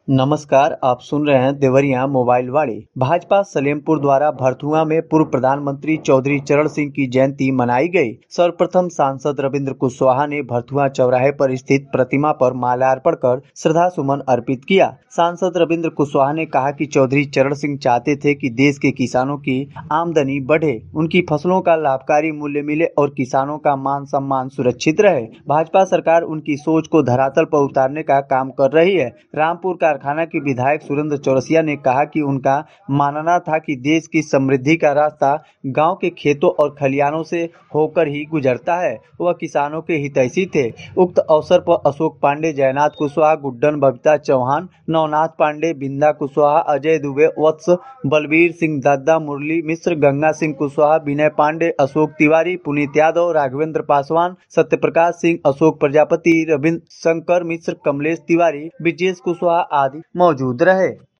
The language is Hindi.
नमस्कार, आप सुन रहे हैं देवरिया मोबाइल वाणी। भाजपा सलेमपुर द्वारा भरथुआ में पूर्व प्रधानमंत्री चौधरी चरण सिंह की जयंती मनाई गई। सर्वप्रथम सांसद रविंद्र कुशवाहा ने भरथुआ चौराहे पर स्थित प्रतिमा पर माल्यार्पण कर श्रद्धा सुमन अर्पित किया। सांसद रविंद्र कुशवाहा ने कहा कि चौधरी चरण सिंह चाहते थे कि देश के किसानों की आमदनी बढ़े, उनकी फसलों का लाभकारी मूल्य मिले और किसानों का मान सम्मान सुरक्षित रहे। भाजपा सरकार उनकी सोच को धरातल पर उतारने का काम कर रही है। रामपुर कारखाना के विधायक सुरेंद्र चौरसिया ने कहा कि उनका मानना था कि देश की समृद्धि का रास्ता गांव के खेतों और खलिहानों से होकर ही गुजरता है। वह किसानों के हितैषी थे। उक्त अवसर पर अशोक पांडे, जयनाथ कुशवाहा, गुड्डन बबीता चौहान, नवनाथ पांडे, बिंदा कुशवाहा, अजय दुबे, वत्स, बलबीर सिंह दद्दा, मुरली मिश्र, गंगा सिंह कुशवाहा, विनय पांडे, अशोक तिवारी, पुनीत यादव, राघवेंद्र पासवान, सत्यप्रकाश सिंह, अशोक प्रजापति, रविंद्र शंकर मिश्र, कमलेश तिवारी, ब्रिजेश कुशवाहा आदि मौजूद रहे।